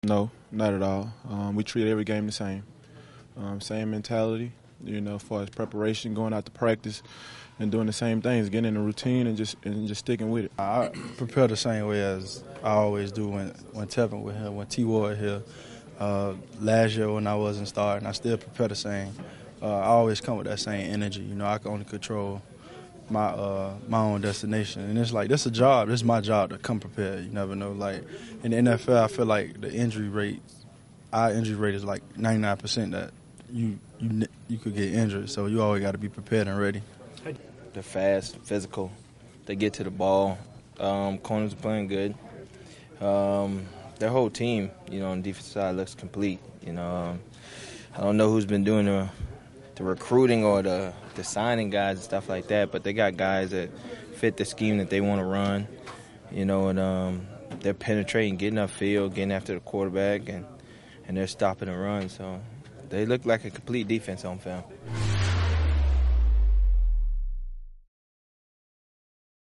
No, not at all. We treat every game the same. Same mentality, as far as preparation, going out to practice and doing the same things, getting in a routine and just sticking with it. I prepare the same way as I always do when Tevin was here, when T. Ward here. Last year when I wasn't starting, I still prepare the same. I always come with that same energy. I can only control my own destination, and it's like this a job. This is my job to come prepared. You never know. Like in the NFL, I feel like our injury rate is like 99% that you could get injured. So you always got to be prepared and ready. They're fast, physical. They get to the ball. Corners are playing good. Their whole team, on the defensive side looks complete. I don't know who's been doing the recruiting or the signing guys and stuff like that, but they got guys that fit the scheme that they want to run, and they're penetrating, getting upfield, getting after the quarterback, and they're stopping the run. So they look like a complete defense on film.